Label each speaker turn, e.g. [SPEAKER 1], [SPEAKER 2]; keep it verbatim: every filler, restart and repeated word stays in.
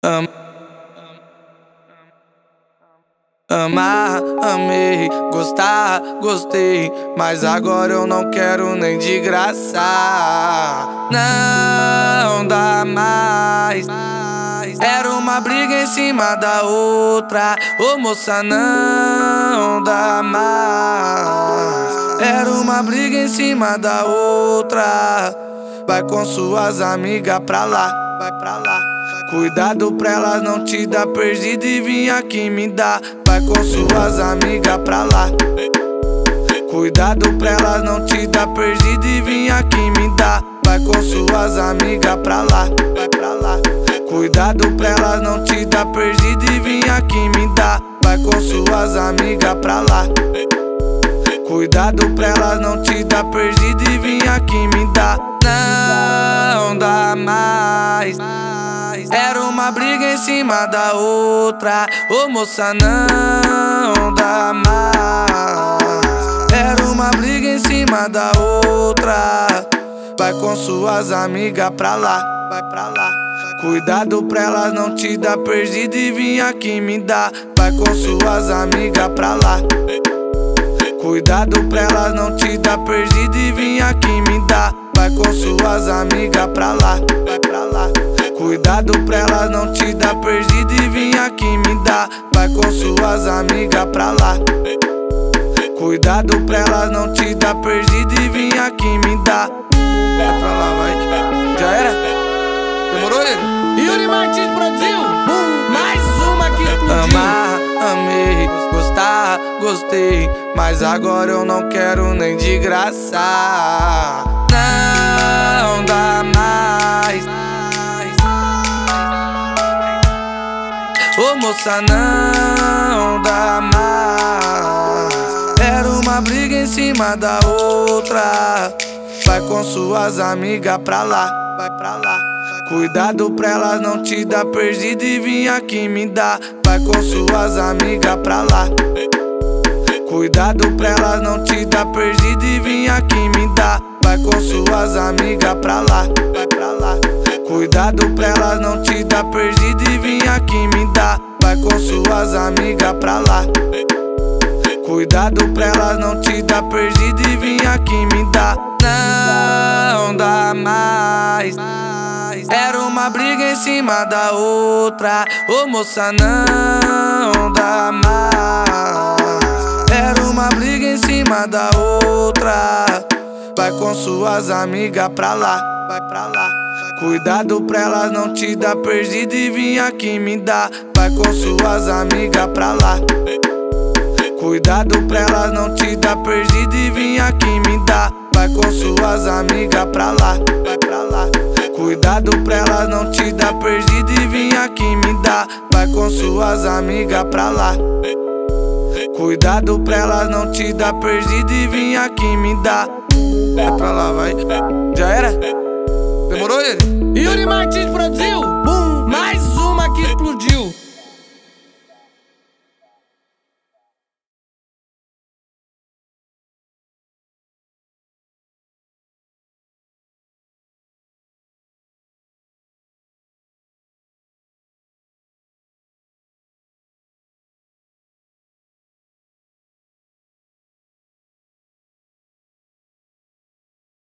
[SPEAKER 1] Am Amar, amei, gostar, gostei, mas agora eu não quero nem de graça. Não dá mais. Era uma briga em cima da outra. Ô moça, não dá mais. Era uma briga em cima da outra. Vai com suas amigas pra lá, vai pra lá. Cuidado pra elas não te dar perdido e vim aqui me dar. Vai com suas amigas pra lá. Cuidado pra elas não te dar perdido e vim aqui me dar. Vai com suas amigas pra lá, vai pra lá. Cuidado pra elas não te dar perdido e vim aqui me dar. Vai com suas amigas pra lá. Cuidado pra elas não te dar perdido e vim aqui me dar. Não dá mais. Era uma briga em cima da outra. Ô moça, não dá mais. Era uma briga em cima da outra. Vai com suas amigas pra lá, vai pra lá. Cuidado pra elas não te dar perdido e vim aqui me dar. Vai com suas amigas pra lá. Cuidado pra elas não te dar perdido e vim aqui me dar. Vai com suas amigas pra lá, vai pra lá. Cuidado pra elas não te dar perdido e vim aqui me dar. Vai com suas amigas pra lá. Cuidado pra elas não te dar perdido e vim aqui me dar. Vai pra lá, vai. Já era? Demorou, ele?
[SPEAKER 2] Yuri Martins produziu mais uma que explodiu.
[SPEAKER 1] Amar, amei, gostar, gostei, mas agora eu não quero nem de graça. Não dá mais. Ô moça, não dá mais. Era uma briga em cima da outra. Vai com suas amigas pra lá, vai pra lá. Cuidado pra elas não te dar perdido e vim aqui me dar. Vai com suas amigas pra lá. Cuidado pra elas não te dar perdido e vim aqui me dar. Vai com suas amigas pra lá, vai pra lá. Cuidado pra elas não te dar perdido e vim aqui me dar. Vai com suas amigas pra lá. Cuidado pra elas não te dar perdido e vim aqui me dar. Não dá mais. Era uma briga em cima da outra. Ô moça, não dá mais. Era uma briga em cima da outra. Vai com suas amigas pra lá, vai pra lá. Cuidado pra elas não te dar perdido e vim aqui me dar. Vai com suas amigas pra lá. Cuidado pra elas não te dar perdido e vim aqui me dar. Vai com suas amigas pra lá, vai pra lá. Cuidado pra elas não te dar perdido e vim aqui me dar. Vai com suas amigas pra lá. Cuidado pra elas não te dar perdido e vim aqui me dar. Vai pra lá, vai. Já era? Demorou, ele?
[SPEAKER 2] Yuri Martins produziu